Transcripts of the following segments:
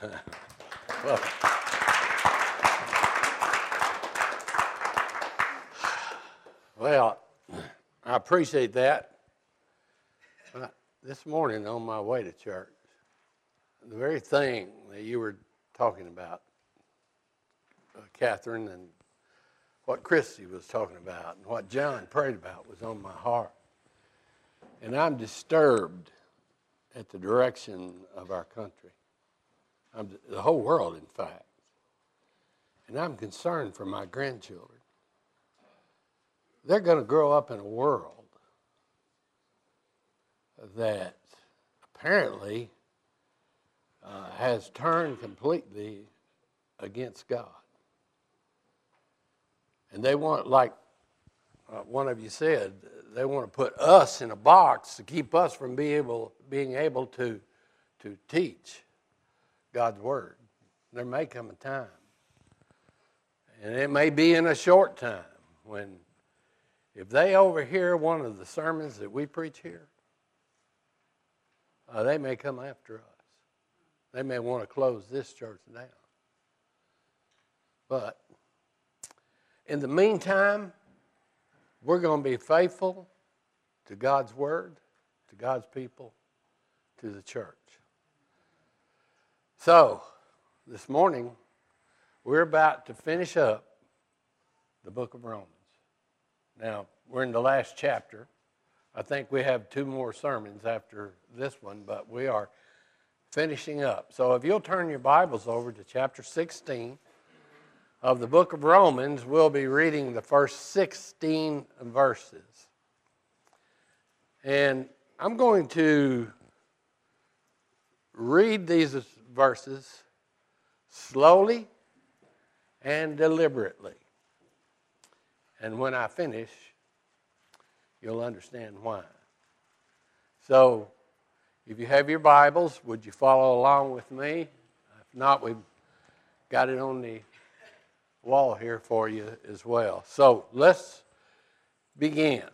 Well, well, I appreciate that. This morning on my way to church, the very thing that you were talking about, Catherine, and what Christy was talking about and what John prayed about was on my heart. And I'm disturbed at the direction of our country, the whole world, in fact. And I'm concerned for my grandchildren. They're going to grow up in a world that apparently has turned completely against God. And they want, like one of you said, they want to put us in a box to keep us from being able to teach God's Word. There may come a time, and it may be in a short time, when if they overhear one of the sermons that we preach here, they may come after us. They may want to close this church down. But in the meantime, we're going to be faithful to God's Word, to God's people, to the church. So, this morning, we're about to finish up the book of Romans. Now, we're in the last chapter. I think we have 2 more sermons after this one, but we are finishing up. So if you'll turn your Bibles over to chapter 16 of the book of Romans, we'll be reading the first 16 verses. And I'm going to read these verses slowly and deliberately. And when I finish, you'll understand why. So, if you have your Bibles, would you follow along with me? If not, we've got it on the wall here for you as well. So, let's begin.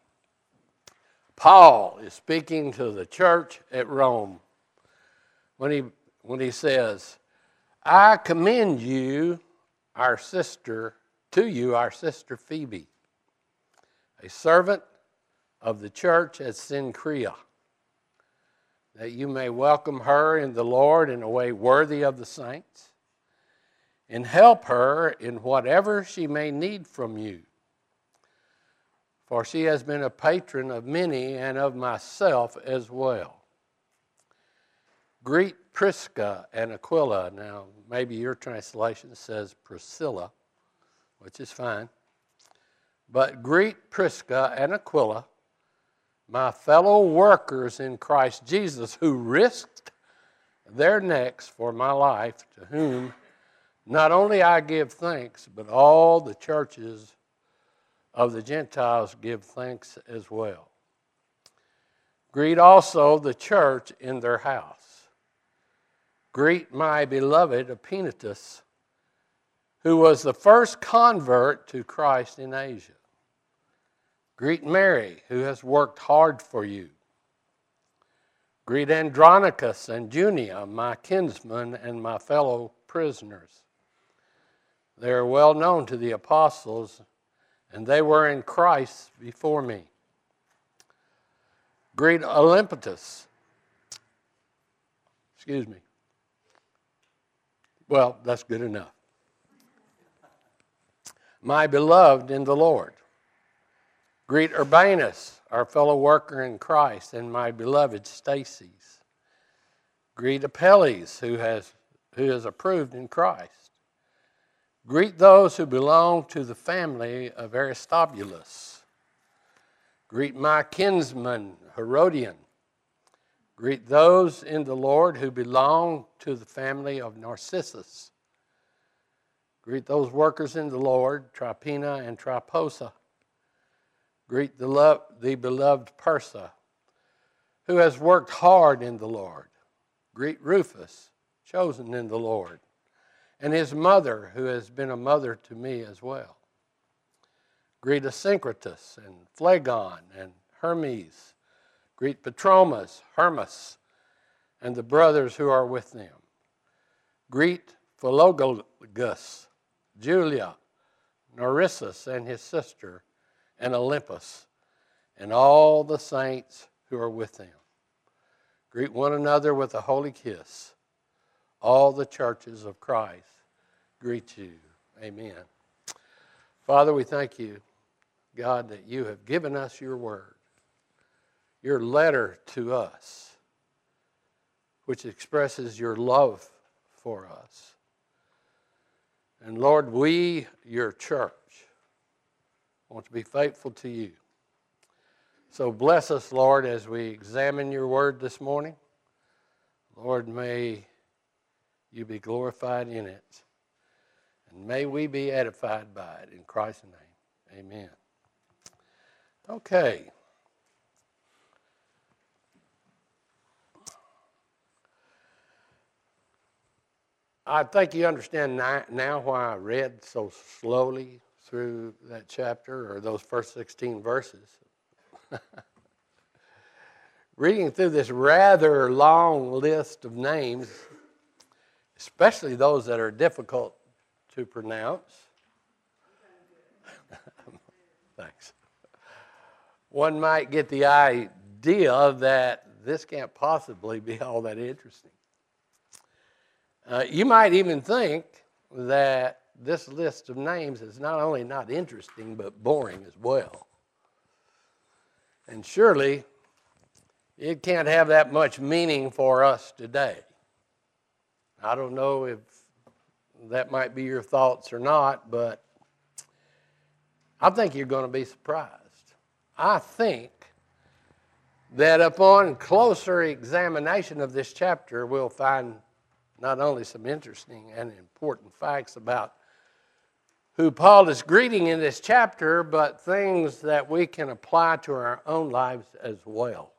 Paul is speaking to the church at Rome when he says, I commend you, our sister Phoebe, a servant of the church at Cenchrea, that you may welcome her in the Lord in a way worthy of the saints, and help her in whatever she may need from you. For she has been a patron of many and of myself as well. Greet Prisca and Aquila. Now, maybe your translation says Priscilla, which is fine. But greet Prisca and Aquila, my fellow workers in Christ Jesus, who risked their necks for my life, to whom not only I give thanks, but all the churches of the Gentiles give thanks as well. Greet also the church in their house. Greet my beloved Epaenetus, who was the first convert to Christ in Asia. Greet Mary, who has worked hard for you. Greet Andronicus and Junia, my kinsmen and my fellow prisoners. They are well known to the apostles, and they were in Christ before me. Greet Olympias. Excuse me. Well, that's good enough. My beloved in the Lord. Greet Urbanus, our fellow worker in Christ, and my beloved Stacies. Greet Apelles, who is approved in Christ. Greet those who belong to the family of Aristobulus. Greet my kinsman Herodian. Greet those in the Lord who belong to the family of Narcissus. Greet those workers in the Lord, Trypena and Tryposa. Greet the beloved Persa, who has worked hard in the Lord. Greet Rufus, chosen in the Lord, and his mother, who has been a mother to me as well. Greet Asyncritus and Phlegon and Hermes. Greet Patromas, Hermas, and the brothers who are with them. Greet Philologus, Julia, Narcissus and his sister, and Olympus, and all the saints who are with them. Greet one another with a holy kiss. All the churches of Christ greet you. Amen. Father, we thank you, God, that you have given us your word, your letter to us, which expresses your love for us. And Lord, we, your church, want to be faithful to you. So bless us, Lord, as we examine your word this morning. Lord, may you be glorified in it. And may we be edified by it. In Christ's name, amen. Okay. I think you understand now why I read so slowly through that chapter, or those first 16 verses. Reading through this rather long list of names, especially those that are difficult to pronounce. Thanks. One might get the idea that this can't possibly be all that interesting. You might even think that this list of names is not only not interesting, but boring as well. And surely, it can't have that much meaning for us today. I don't know if that might be your thoughts or not, but I think you're going to be surprised. I think that upon closer examination of this chapter, we'll find not only some interesting and important facts about who Paul is greeting in this chapter, but things that we can apply to our own lives as well.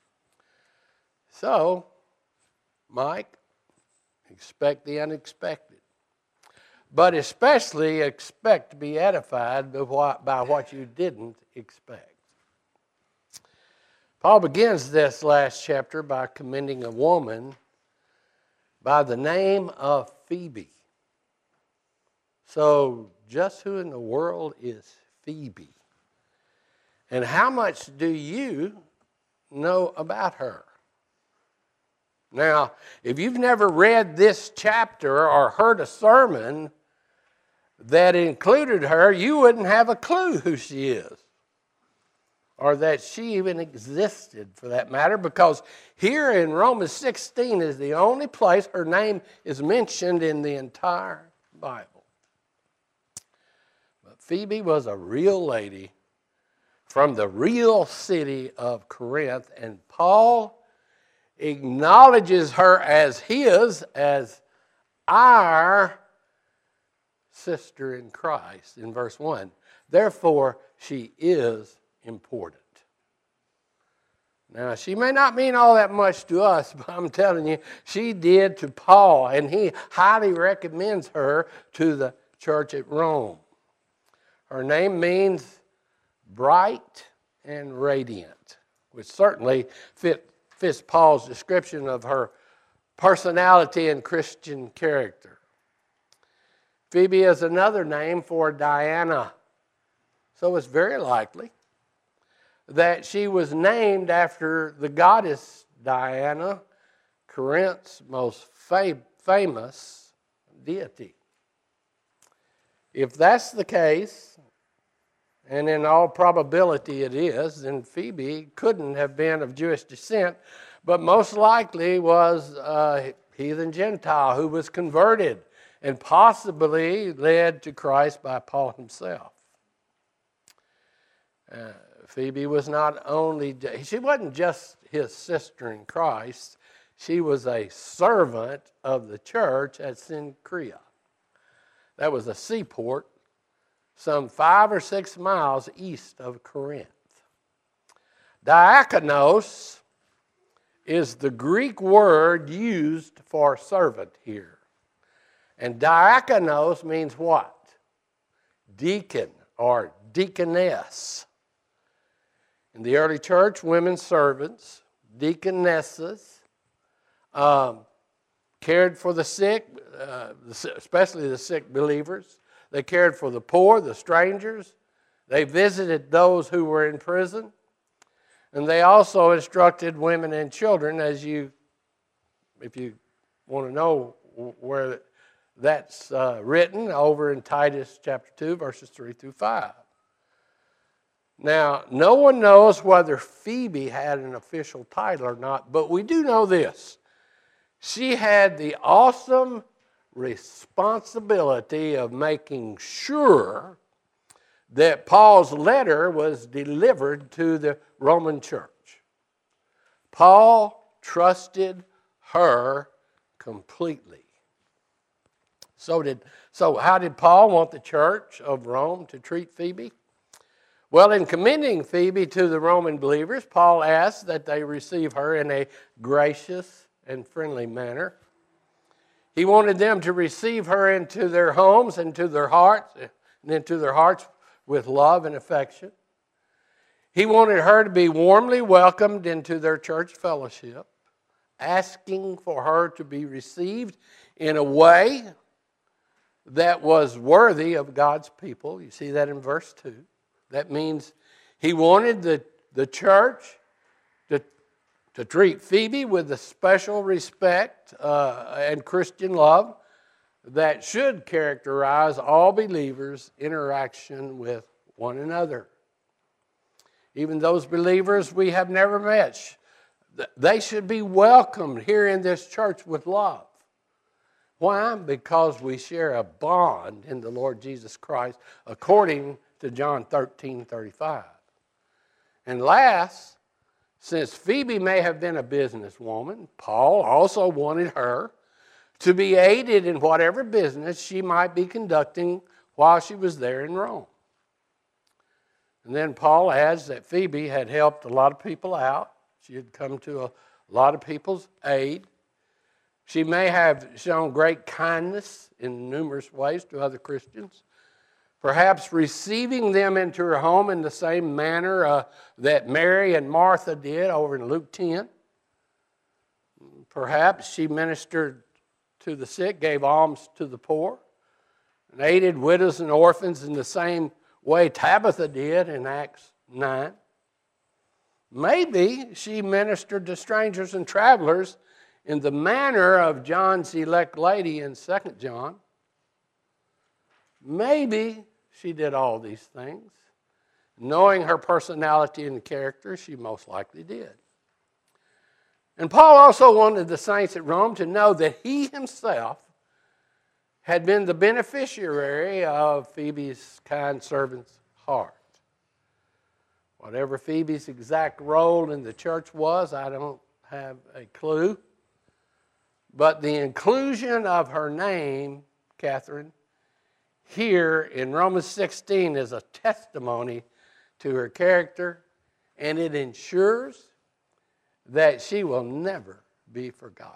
So, Mike, expect the unexpected. But especially expect to be edified by what you didn't expect. Paul begins this last chapter by commending a woman by the name of Phoebe. So, just who in the world is Phoebe? And how much do you know about her? Now, if you've never read this chapter or heard a sermon that included her, you wouldn't have a clue who she is, or that she even existed for that matter, because here in Romans 16 is the only place her name is mentioned in the entire Bible. But Phoebe was a real lady from the real city of Corinth, and Paul acknowledges her as his, as our sister in Christ in verse 1. Therefore, she is important. Now, she may not mean all that much to us, but I'm telling you, she did to Paul, and he highly recommends her to the church at Rome. Her name means bright and radiant, which certainly fits Paul's description of her personality and Christian character. Phoebe is another name for Diana, so it's very likely that she was named after the goddess Diana, Corinth's most famous deity. If that's the case, and in all probability it is, then Phoebe couldn't have been of Jewish descent, but most likely was a heathen Gentile who was converted and possibly led to Christ by Paul himself. Phoebe was she wasn't just his sister in Christ, she was a servant of the church at Cenchrea. That was a seaport some 5 or 6 miles east of Corinth. Diakonos is the Greek word used for servant here. And diakonos means what? Deacon or deaconess. In the early church, women servants, deaconesses, cared for the sick, especially the sick believers. They cared for the poor, the strangers. They visited those who were in prison. And they also instructed women and children, if you want to know where that's written, over in Titus chapter 2, verses 3 through 5. Now, no one knows whether Phoebe had an official title or not, but we do know this. She had the awesome responsibility of making sure that Paul's letter was delivered to the Roman church. Paul trusted her completely. So how did Paul want the church of Rome to treat Phoebe? Well, in commending Phoebe to the Roman believers, Paul asked that they receive her in a gracious and friendly manner. He wanted them to receive her into their homes and into their hearts with love and affection. He wanted her to be warmly welcomed into their church fellowship, asking for her to be received in a way that was worthy of God's people. You see that in verse 2. That means he wanted the church to treat Phoebe with the special respect and Christian love that should characterize all believers' interaction with one another. Even those believers we have never met, they should be welcomed here in this church with love. Why? Because we share a bond in the Lord Jesus Christ, according to John 13:35. And last, since Phoebe may have been a businesswoman, Paul also wanted her to be aided in whatever business she might be conducting while she was there in Rome. And then Paul adds that Phoebe had helped a lot of people out. She had come to a lot of people's aid. She may have shown great kindness in numerous ways to other Christians, perhaps receiving them into her home in the same manner that Mary and Martha did over in Luke 10. Perhaps she ministered to the sick, gave alms to the poor, and aided widows and orphans in the same way Tabitha did in Acts 9. Maybe she ministered to strangers and travelers in the manner of John's elect lady in 2 John. Maybe she did all these things. Knowing her personality and character, she most likely did. And Paul also wanted the saints at Rome to know that he himself had been the beneficiary of Phoebe's kind servant's heart. Whatever Phoebe's exact role in the church was, I don't have a clue. But the inclusion of her name, Catherine, here in Romans 16 is a testimony to her character, and it ensures that she will never be forgotten.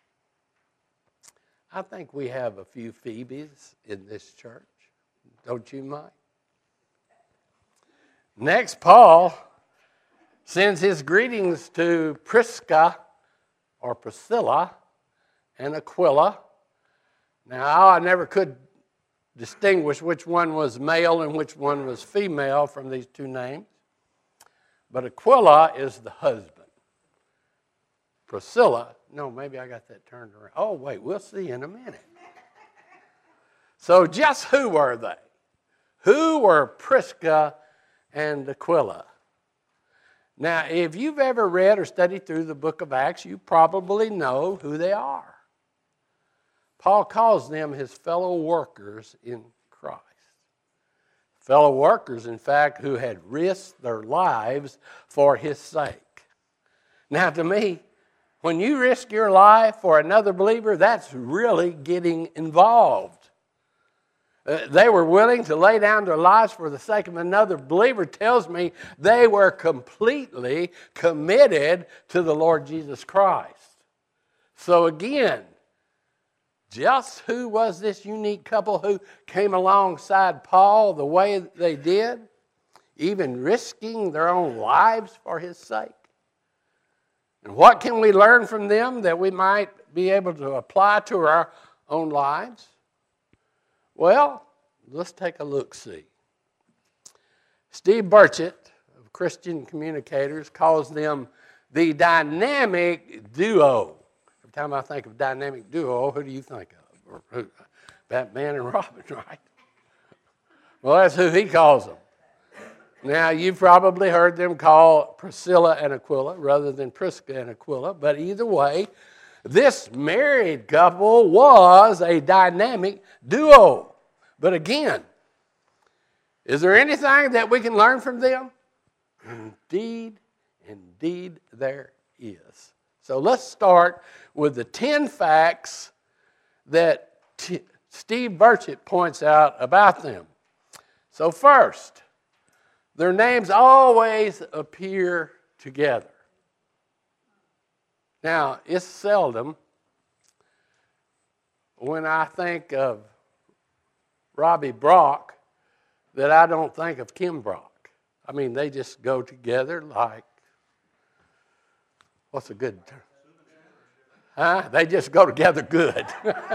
I think we have a few Phoebes in this church. Don't you mind? Next, Paul sends his greetings to Prisca or Priscilla and Aquila. Now, I never could distinguish which one was male and which one was female from these two names. But Aquila is the husband. Priscilla, no, maybe I got that turned around. Oh, wait, we'll see in a minute. So just who were they? Who were Prisca and Aquila? Now, if you've ever read or studied through the book of Acts, you probably know who they are. Paul calls them his fellow workers in Christ. Fellow workers, in fact, who had risked their lives for his sake. Now, to me, when you risk your life for another believer, that's really getting involved. They were willing to lay down their lives for the sake of another believer. Tells me they were completely committed to the Lord Jesus Christ. So again, just who was this unique couple who came alongside Paul the way they did, even risking their own lives for his sake? And what can we learn from them that we might be able to apply to our own lives? Well, let's take a look-see. Steve Burchett of Christian Communicators calls them the dynamic duo. Every time I think of dynamic duo, who do you think of? Or who? Batman and Robin, right? Well, that's who he calls them. Now, you've probably heard them call Priscilla and Aquila rather than Prisca and Aquila, but either way, this married couple was a dynamic duo. But again, is there anything that we can learn from them? Indeed there is. So let's start with the 10 facts that Steve Burchett points out about them. So first, their names always appear together. Now, it's seldom when I think of Robbie Brock that I don't think of Kim Brock. I mean, they just go together like, what's a good term? Huh? They just go together good.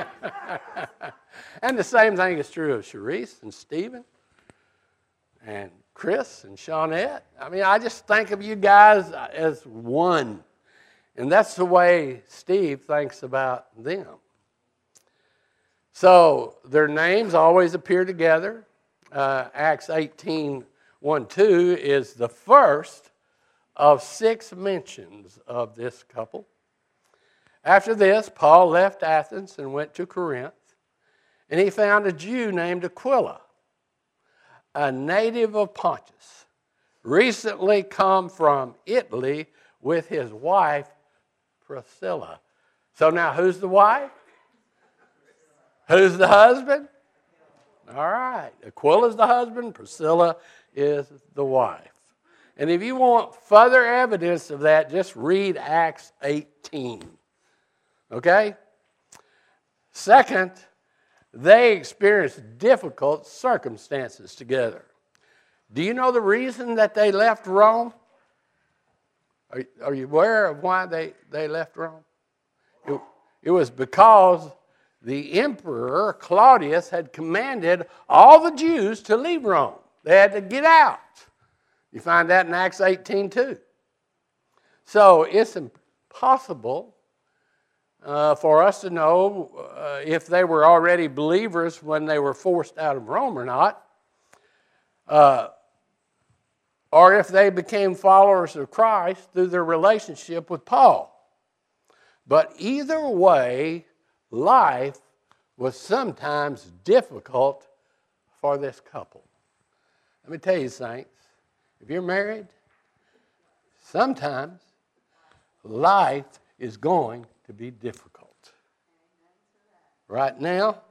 And the same thing is true of Sharice and Stephen and Chris and Shawnette. I mean, I just think of you guys as one. And that's the way Steve thinks about them. So their names always appear together. Acts 18:1-2 is the first of 6 mentions of this couple. After this, Paul left Athens and went to Corinth, and he found a Jew named Aquila, a native of Pontus, recently come from Italy with his wife, Priscilla. So now, who's the wife? Who's the husband? All right. Aquila's the husband. Priscilla is the wife. And if you want further evidence of that, just read Acts 18. Okay? Second, they experienced difficult circumstances together. Do you know the reason that they left Rome? Are you aware of why they left Rome? It was because the emperor, Claudius, had commanded all the Jews to leave Rome. They had to get out. You find that in Acts 18 too. So it's impossible for us to know if they were already believers when they were forced out of Rome or not, or if they became followers of Christ through their relationship with Paul. But either way, life was sometimes difficult for this couple. Let me tell you, saints, if you're married, sometimes life is going to be difficult. Right now,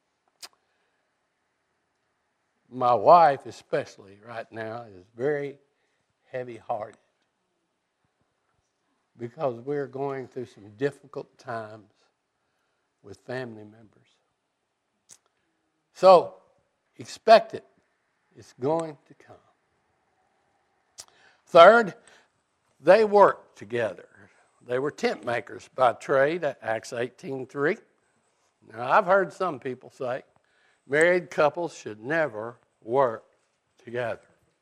my wife especially right now is very heavy-hearted because we're going through some difficult times with family members. So, expect it. It's going to come. Third, they worked together. They were tent makers by trade, Acts 18:3. Now, I've heard some people say married couples should never work together.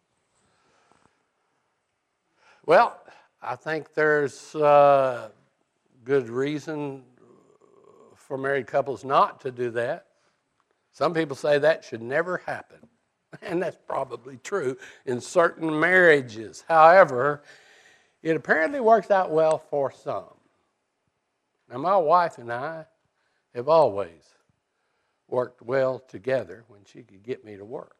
Well, I think there's good reason for married couples not to do that. Some people say that should never happen. And that's probably true in certain marriages. However, it apparently works out well for some. Now, my wife and I have always worked well together when she could get me to work.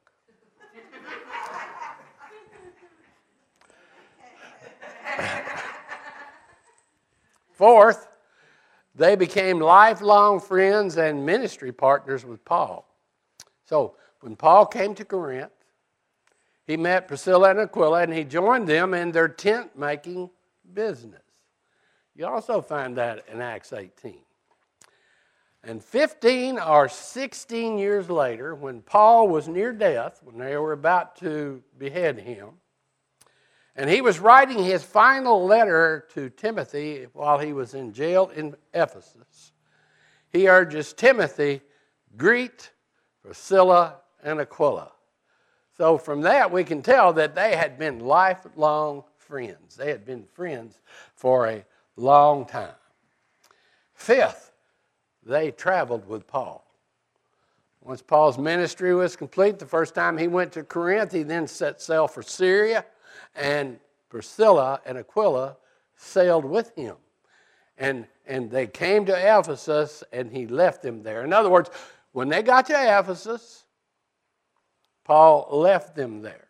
Fourth, they became lifelong friends and ministry partners with Paul. So, when Paul came to Corinth, he met Priscilla and Aquila, and he joined them in their tent-making business. You also find that in Acts 18. And 15 or 16 years later, when Paul was near death, when they were about to behead him, And he was writing his final letter to Timothy while he was in jail in Ephesus. He urges Timothy, greet Priscilla and Aquila. So from that we can tell that they had been lifelong friends. They had been friends for a long time. Fifth, they traveled with Paul. Once Paul's ministry was complete, the first time he went to Corinth, he then set sail for Syria, and Priscilla and Aquila sailed with him. And they came to Ephesus, and he left them there. In other words, when they got to Ephesus, Paul left them there.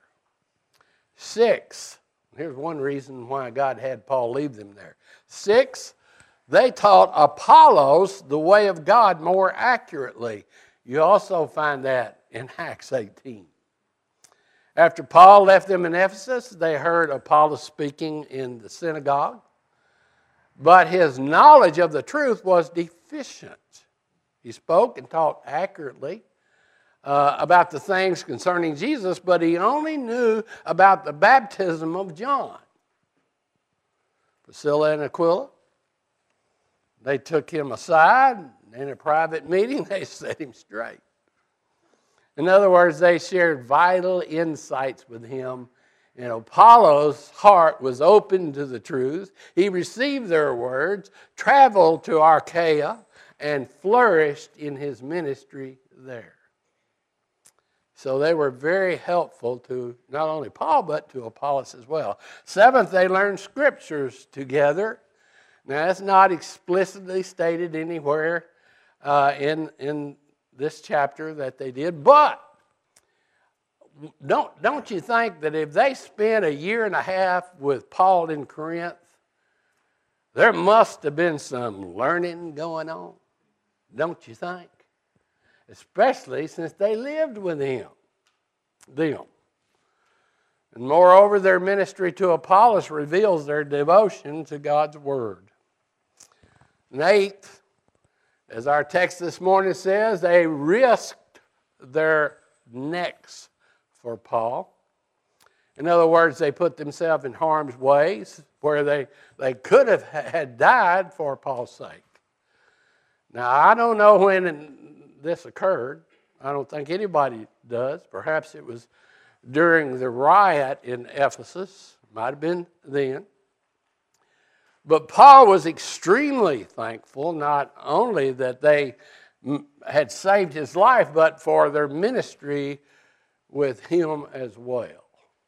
6, here's one reason why God had Paul leave them there. 6, they taught Apollos the way of God more accurately. You also find that in Acts 18. After Paul left them in Ephesus, they heard Apollos speaking in the synagogue, but his knowledge of the truth was deficient. He spoke and taught accurately about the things concerning Jesus, but he only knew about the baptism of John. Priscilla and Aquila, they took him aside. In a private meeting, they set him straight. In other words, they shared vital insights with him, and Apollos' heart was open to the truth. He received their words, traveled to Achaia, and flourished in his ministry there. So they were very helpful to not only Paul, but to Apollos as well. 7th, they learned scriptures together. Now, that's not explicitly stated anywhere in this chapter that they did, but don't you think that if they spent a year and a half with Paul in Corinth, there must have been some learning going on? Don't you think? Especially since they lived with them. And moreover, their ministry to Apollos reveals their devotion to God's word. And 8th, as our text this morning says, they risked their necks for Paul. In other words, they put themselves in harm's way where they could have had died for Paul's sake. Now, I don't know when this occurred. I don't think anybody does. Perhaps it was during the riot in Ephesus. Might have been then. But Paul was extremely thankful, not only that they had saved his life, but for their ministry with him as well.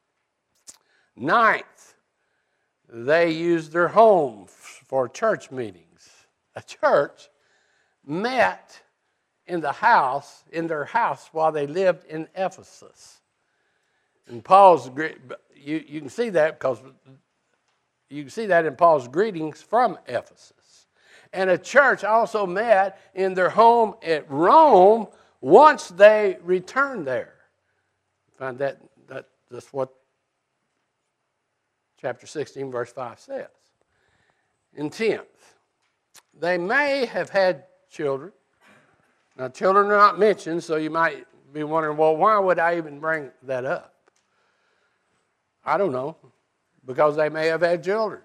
9th, they used their home for church meetings. A church met in their house while they lived in Ephesus. And Paul's, you can see that because you can see that in Paul's greetings from Ephesus. And a church also met in their home at Rome once they returned there. Find that's what chapter 16, verse 5 says. And 10th, they may have had children. Now, children are not mentioned, so you might be wondering, well, why would I even bring that up? I don't know. Because they may have had children.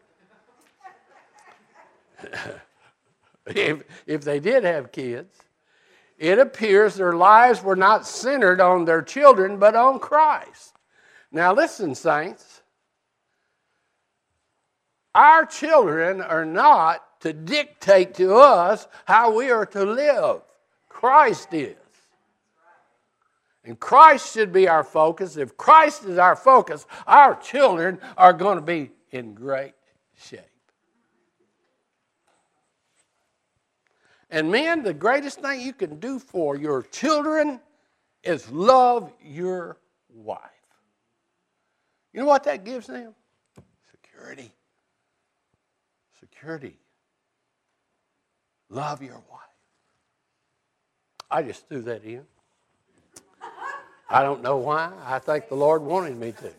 If they did have kids, it appears their lives were not centered on their children, but on Christ. Now listen, saints. Our children are not to dictate to us how we are to live. Christ is. And Christ should be our focus. If Christ is our focus, our children are going to be in great shape. And men, the greatest thing you can do for your children is love your wife. You know what that gives them? Security. Security. Love your wife. I just threw that in. I don't know why. I think the Lord wanted me to.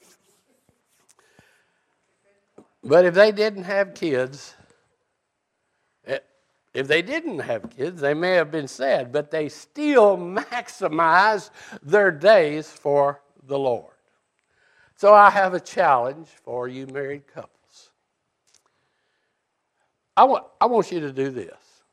But if they didn't have kids, they may have been sad, but they still maximized their days for the Lord. So I have a challenge for you married couples. I want you to do this.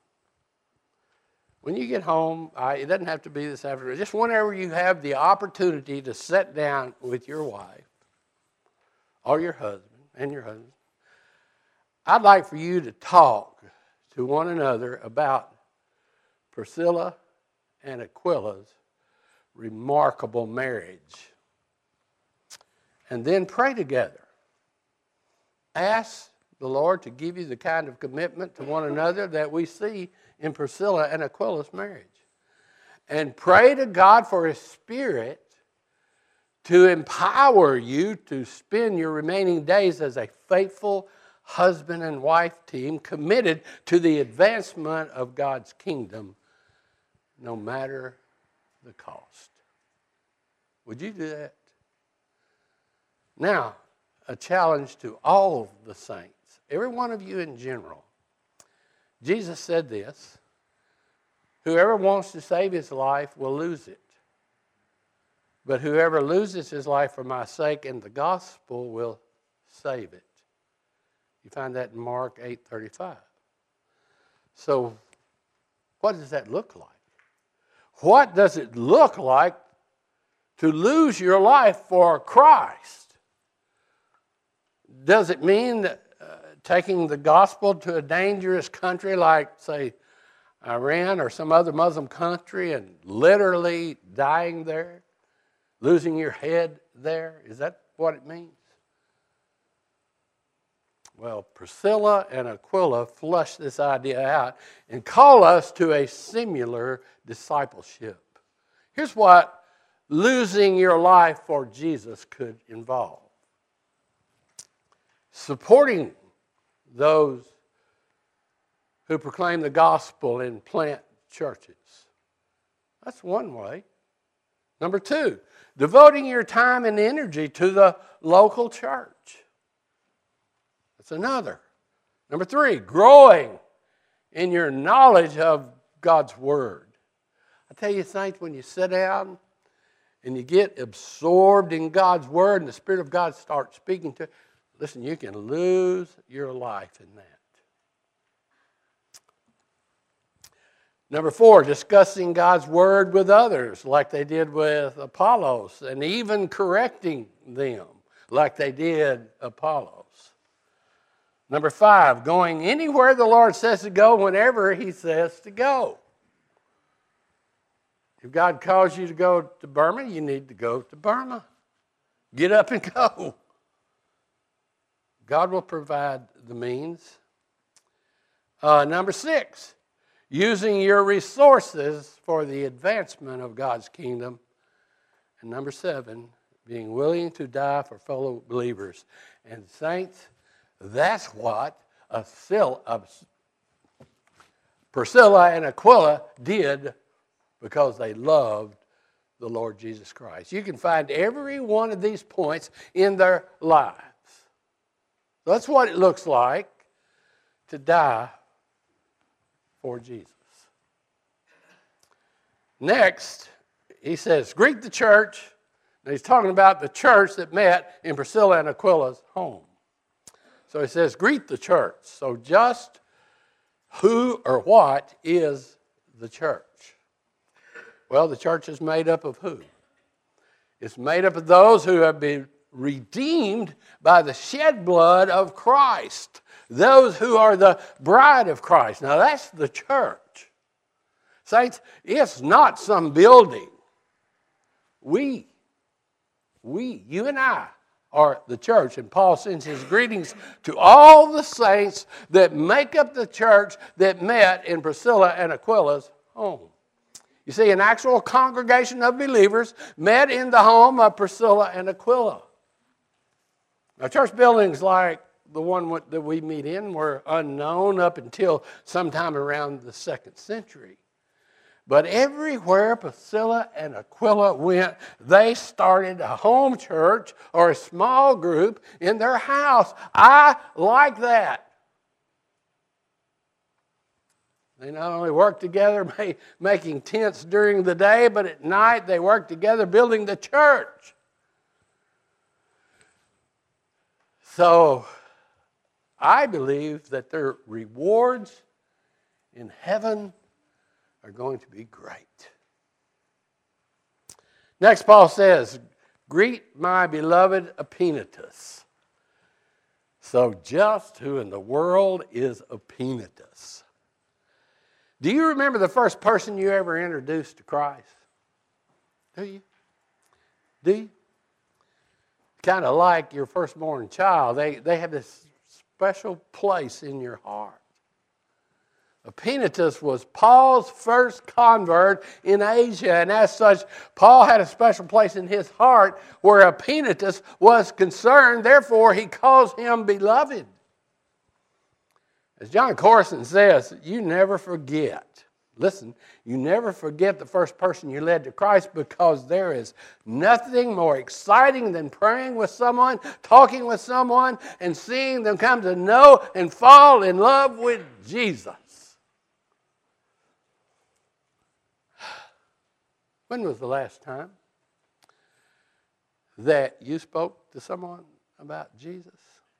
When you get home, it doesn't have to be this afternoon, just whenever you have the opportunity to sit down with your wife or your husband, I'd like for you to talk to one another about Priscilla and Aquila's remarkable marriage. And then pray together. Ask the Lord to give you the kind of commitment to one another that we see in Priscilla and Aquila's marriage. And pray to God for His Spirit to empower you to spend your remaining days as a faithful husband and wife team committed to the advancement of God's kingdom, no matter the cost. Would you do that? Now, a challenge to all the saints, every one of you in general. Jesus said this: whoever wants to save his life will lose it. But whoever loses his life for my sake and the gospel will save it. You find that in Mark 8:35. So, what does that look like? What does it look like to lose your life for Christ? Does it mean taking the gospel to a dangerous country like, say, Iran or some other Muslim country and literally dying there? Losing your head there? Is that what it means? Well, Priscilla and Aquila flush this idea out and call us to a similar discipleship. Here's what losing your life for Jesus could involve: supporting those who proclaim the gospel and plant churches. That's one way. Number two, devoting your time and energy to the local church. That's another. Number three, growing in your knowledge of God's Word. I tell you, saints, when you sit down and you get absorbed in God's Word and the Spirit of God starts speaking to you, listen, you can lose your life in that. Number four, discussing God's Word with others like they did with Apollos, and even correcting them like they did Apollos. Number five, going anywhere the Lord says to go whenever He says to go. If God calls you to go to Burma, you need to go to Burma. Get up and go. God will provide the means. Number six, using your resources for the advancement of God's kingdom. And number seven, being willing to die for fellow believers. And saints, that's what Priscilla and Aquila did, because they loved the Lord Jesus Christ. You can find every one of these points in their lives. That's what it looks like to die for Jesus. Next, he says, greet the church. Now he's talking about the church that met in Priscilla and Aquila's home. So he says, greet the church. So just who or what is the church? Well, the church is made up of who? It's made up of those who have been redeemed by the shed blood of Christ. Those who are the bride of Christ. Now that's the church. Saints, it's not some building. You and I are the church. And Paul sends his greetings to all the saints that make up the church that met in Priscilla and Aquila's home. You see, an actual congregation of believers met in the home of Priscilla and Aquila. Now, church buildings like the one that we meet in were unknown up until sometime around the 2nd century. But everywhere Priscilla and Aquila went, they started a home church or a small group in their house. I like that. They not only worked together making tents during the day, but at night they worked together building the church. So I believe that their rewards in heaven are going to be great. Next, Paul says, greet my beloved Epaenetus. So just who in the world is Epaenetus? Do you remember the first person you ever introduced to Christ? Do you? Do you? Kind of like your firstborn child. They have this special place in your heart. Epaenetus was Paul's first convert in Asia, and as such, Paul had a special place in his heart where Epaenetus was concerned. Therefore, he calls him beloved. As John Corson says, you never forget. Listen, you never forget the first person you led to Christ, because there is nothing more exciting than praying with someone, talking with someone, and seeing them come to know and fall in love with Jesus. When was the last time that you spoke to someone about Jesus?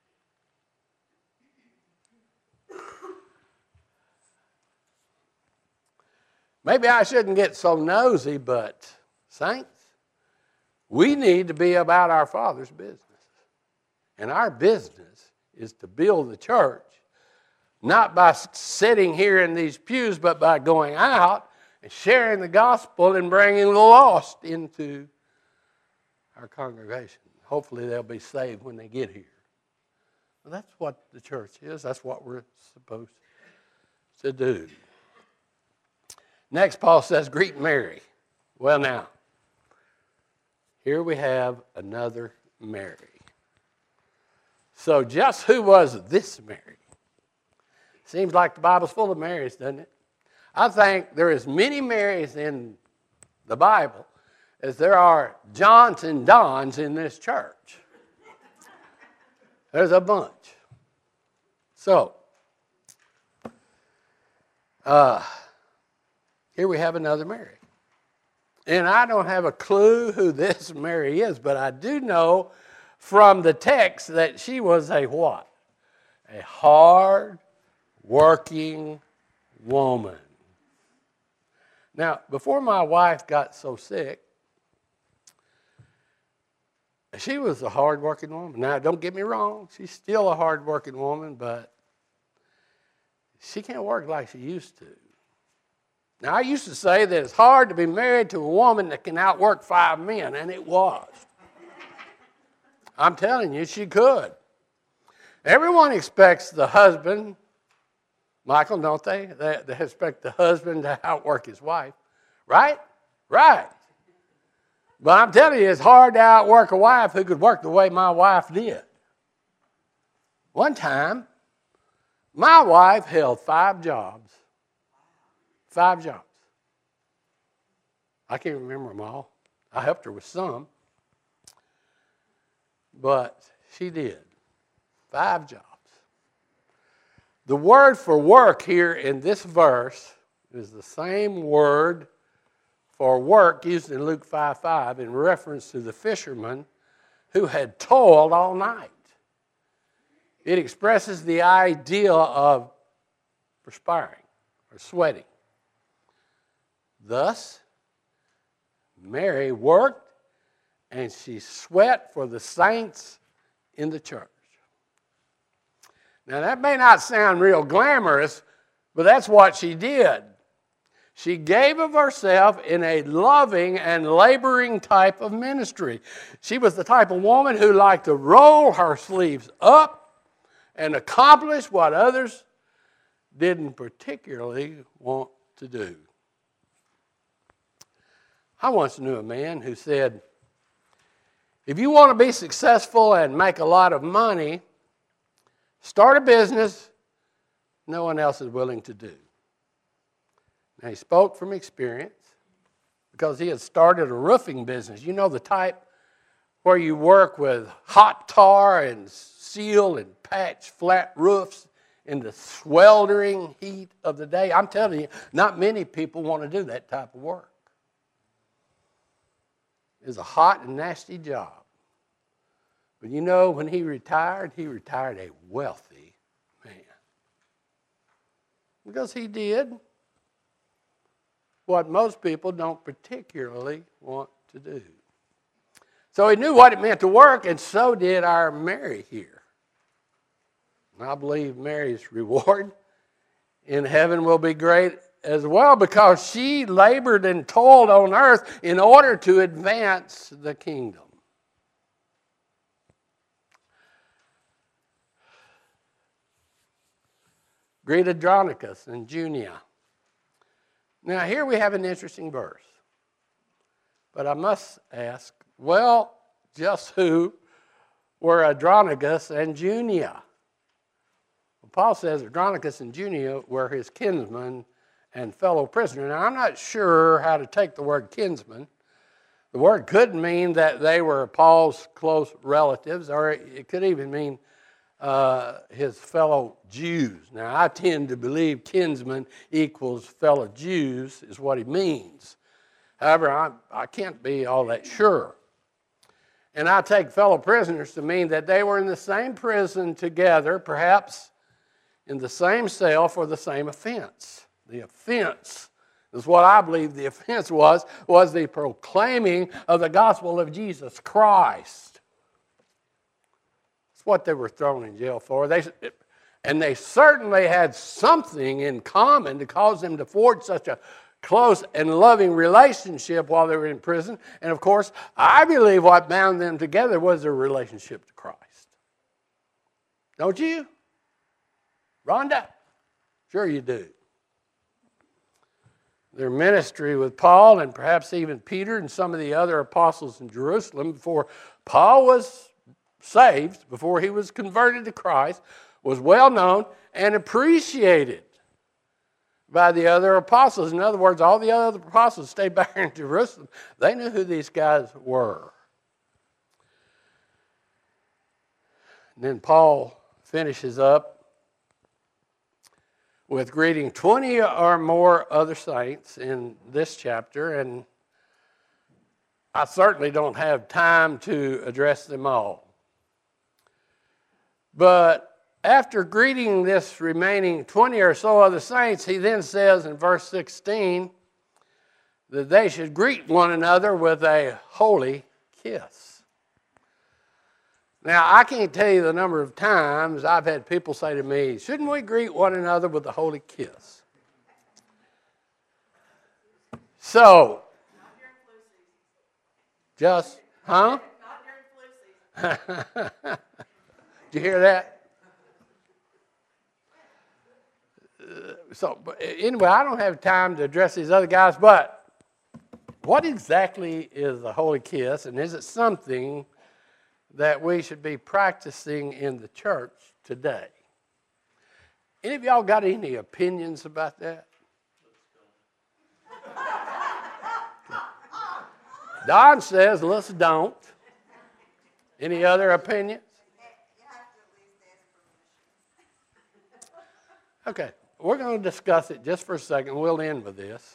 Maybe I shouldn't get so nosy, but saints, we need to be about our Father's business. And our business is to build the church, not by sitting here in these pews, but by going out and sharing the gospel and bringing the lost into our congregation. Hopefully they'll be saved when they get here. Well, that's what the church is. That's what we're supposed to do. Next, Paul says, greet Mary. Well, now, here we have another Mary. So just who was this Mary? Seems like the Bible's full of Marys, doesn't it? I think there are as many Marys in the Bible as there are Johns and Dons in this church. There's a bunch. So, here we have another Mary. And I don't have a clue who this Mary is, but I do know from the text that she was a what? A hard-working woman. Now, before my wife got so sick, she was a hard-working woman. Now, don't get me wrong. She's still a hard-working woman, but she can't work like she used to. Now, I used to say that it's hard to be married to a woman that can outwork 5 men, and it was. I'm telling you, she could. Everyone expects the husband, Michael, don't they? They expect the husband to outwork his wife, right? Right. But I'm telling you, it's hard to outwork a wife who could work the way my wife did. One time, my wife held 5 jobs. 5 jobs. I can't remember them all. I helped her with some. But she did. 5 jobs. The word for work here in this verse is the same word for work used in Luke 5:5 in reference to the fisherman who had toiled all night. It expresses the idea of perspiring or sweating. Thus, Mary worked and she sweat for the saints in the church. Now, that may not sound real glamorous, but that's what she did. She gave of herself in a loving and laboring type of ministry. She was the type of woman who liked to roll her sleeves up and accomplish what others didn't particularly want to do. I once knew a man who said, if you want to be successful and make a lot of money, start a business no one else is willing to do. Now, he spoke from experience because he had started a roofing business. You know, the type where you work with hot tar and seal and patch flat roofs in the sweltering heat of the day. I'm telling you, not many people want to do that type of work. It's a hot and nasty job. But you know, when he retired a wealthy man. Because he did what most people don't particularly want to do. So he knew what it meant to work, and so did our Mary here. And I believe Mary's reward in heaven will be great as well, because she labored and toiled on earth in order to advance the kingdom. Greet Andronicus and Junia. Now here we have an interesting verse. But I must ask, well, just who were Andronicus and Junia? Well, Paul says Andronicus and Junia were his kinsmen and fellow prisoner. Now, I'm not sure how to take the word kinsman. The word could mean that they were Paul's close relatives, or it could even mean his fellow Jews. Now, I tend to believe kinsman equals fellow Jews is what he means. However, I can't be all that sure. And I take fellow prisoners to mean that they were in the same prison together, perhaps in the same cell for the same offense. The offense is what I believe the offense was the proclaiming of the gospel of Jesus Christ. That's what they were thrown in jail for. And they certainly had something in common to cause them to forge such a close and loving relationship while they were in prison. And of course, I believe what bound them together was their relationship to Christ. Don't you? Rhonda? Sure you do. Their ministry with Paul and perhaps even Peter and some of the other apostles in Jerusalem before Paul was saved, before he was converted to Christ, was well known and appreciated by the other apostles. In other words, all the other apostles stayed back in Jerusalem. They knew who these guys were. And then Paul finishes up with greeting 20 or more other saints in this chapter, and I certainly don't have time to address them all. But after greeting this remaining 20 or so other saints, he then says in verse 16 that they should greet one another with a holy kiss. Now, I can't tell you the number of times I've had people say to me, shouldn't we greet one another with a holy kiss? So, just, huh? Did you hear that? But anyway, I don't have time to address these other guys, but what exactly is a holy kiss, and is it something that we should be practicing in the church today? Any of y'all got any opinions about that? Don says, let's don't. Any other opinions? Okay, we're going to discuss it just for a second. We'll end with this.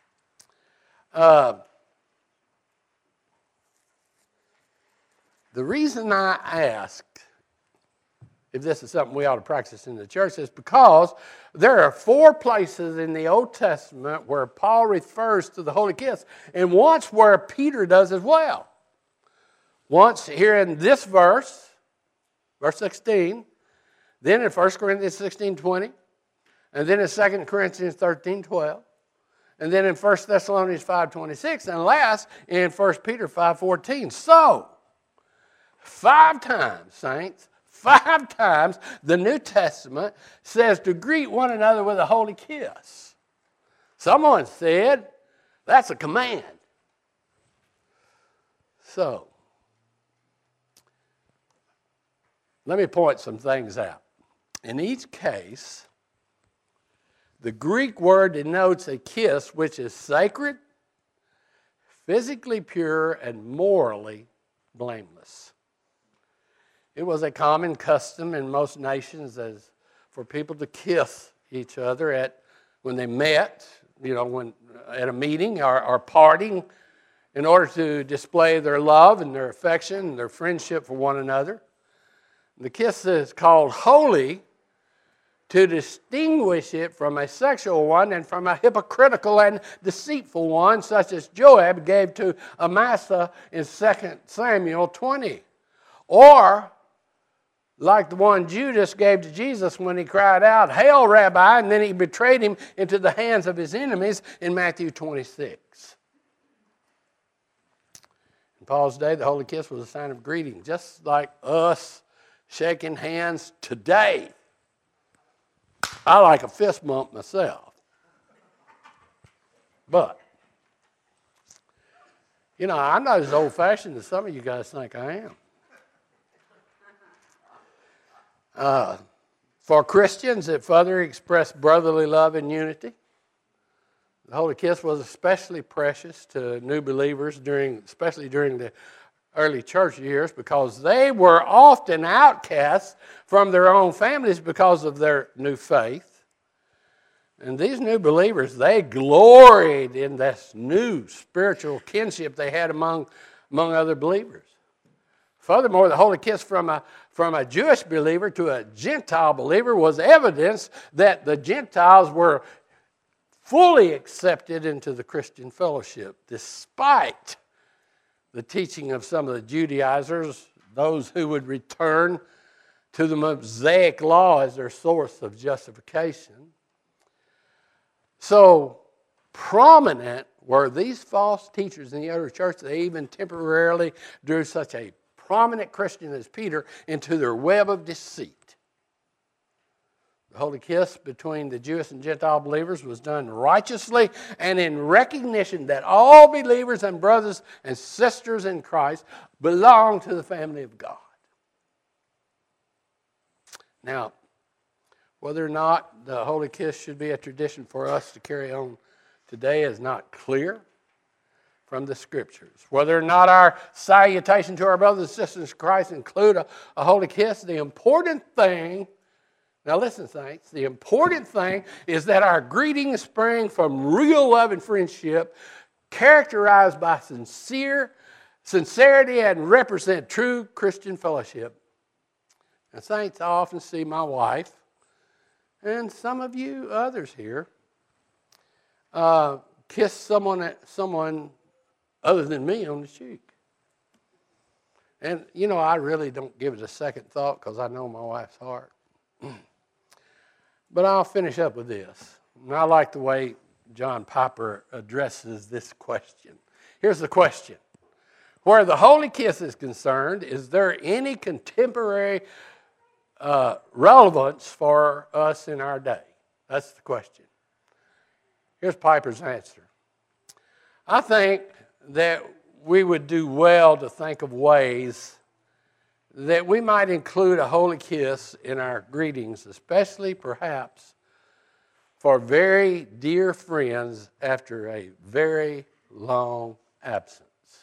The reason I asked if this is something we ought to practice in the church is because there are 4 places in the Old Testament where Paul refers to the holy kiss, and once where Peter does as well. Once here in this verse, verse 16, then in 1 Corinthians 16:20, and then in 2 Corinthians 13:12, and then in 1 Thessalonians 5:26, and last in 1 Peter 5:14. So, 5 times, saints, 5 times the New Testament says to greet one another with a holy kiss. Someone said that's a command. So, let me point some things out. In each case, the Greek word denotes a kiss which is sacred, physically pure, and morally blameless. It was a common custom in most nations as for people to kiss each other when they met, when at a meeting or parting in order to display their love and their affection and their friendship for one another. The kiss is called holy to distinguish it from a sexual one and from a hypocritical and deceitful one, such as Joab gave to Amasa in 2 Samuel 20. Or like the one Judas gave to Jesus when he cried out, "Hail, Rabbi," and then he betrayed him into the hands of his enemies in Matthew 26. In Paul's day, the holy kiss was a sign of greeting, just like us shaking hands today. I like a fist bump myself. But, I'm not as old-fashioned as some of you guys think I am. For Christians, it further expressed brotherly love and unity. The holy kiss was especially precious to new believers, especially during the early church years, because they were often outcasts from their own families because of their new faith. And these new believers, they gloried in this new spiritual kinship they had among other believers. Furthermore, the holy kiss from a Jewish believer to a Gentile believer was evidence that the Gentiles were fully accepted into the Christian fellowship, despite the teaching of some of the Judaizers, those who would return to the Mosaic law as their source of justification. So prominent were these false teachers in the early church, they even temporarily drew such a prominent Christian as Peter into their web of deceit. The holy kiss between the Jewish and Gentile believers was done righteously and in recognition that all believers and brothers and sisters in Christ belong to the family of God. Now, whether or not the holy kiss should be a tradition for us to carry on today is not clear from the Scriptures. Whether or not our salutation to our brothers and sisters in Christ include a holy kiss, the important thing, now listen, saints, the important thing is that our greetings spring from real love and friendship, characterized by sincerity and represent true Christian fellowship. And saints, I often see my wife, and some of you others here, kiss someone other than me on the cheek. And, I really don't give it a second thought because I know my wife's heart. But I'll finish up with this. And I like the way John Piper addresses this question. Here's the question. Where the holy kiss is concerned, is there any contemporary relevance for us in our day? That's the question. Here's Piper's answer. I think that we would do well to think of ways that we might include a holy kiss in our greetings, especially perhaps for very dear friends after a very long absence.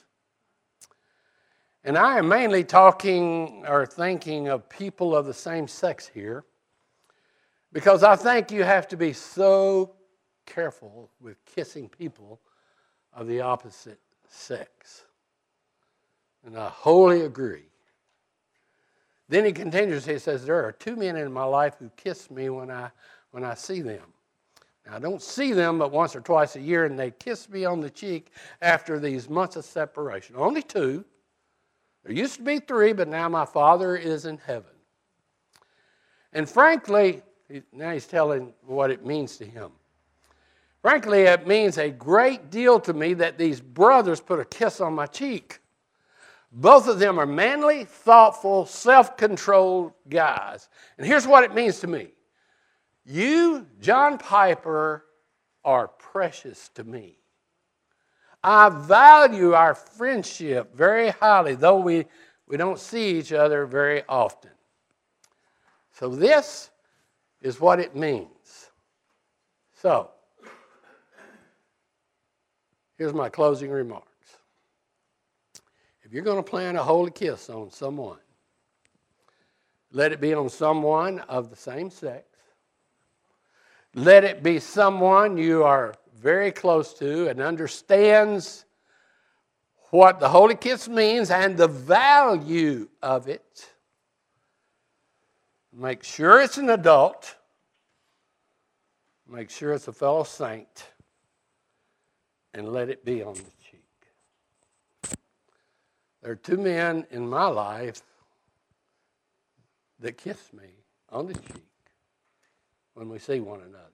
And I am mainly talking or thinking of people of the same sex here, because I think you have to be so careful with kissing people of the opposite sex. And I wholly agree. Then he continues, he says, there are 2 men in my life who kiss me when I see them. Now, I don't see them but once or twice a year, and they kiss me on the cheek after these months of separation. Only 2. There used to be 3, but now my Father is in heaven. And frankly, now he's telling what it means to him. Frankly, it means a great deal to me that these brothers put a kiss on my cheek. Both of them are manly, thoughtful, self-controlled guys. And here's what it means to me. You, John Piper, are precious to me. I value our friendship very highly, though we don't see each other very often. So this is what it means. So, here's my closing remarks. If you're going to plan a holy kiss on someone, let it be on someone of the same sex. Let it be someone you are very close to and understands what the holy kiss means and the value of it. Make sure it's an adult. Make sure it's a fellow saint. And let it be on the cheek. There are two men in my life that kiss me on the cheek when we see one another.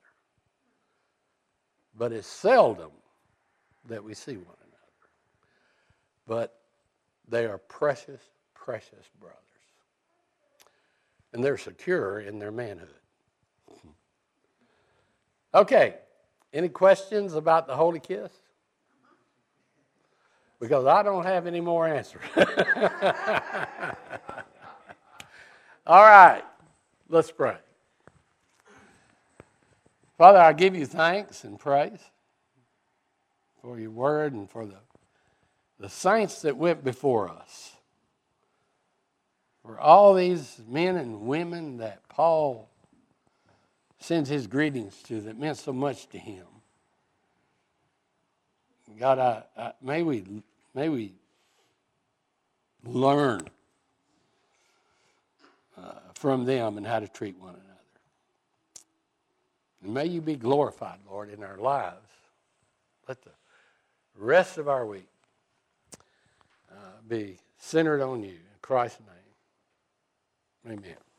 But it's seldom that we see one another. But they are precious, precious brothers. And they're secure in their manhood. Okay, any questions about the holy kiss? Because I don't have any more answers. All right, let's pray. Father, I give you thanks and praise for your word and for the saints that went before us. For all these men and women that Paul sends his greetings to that meant so much to him. God, may we learn from them and how to treat one another. And may you be glorified, Lord, in our lives. Let the rest of our week be centered on you. In Christ's name, amen.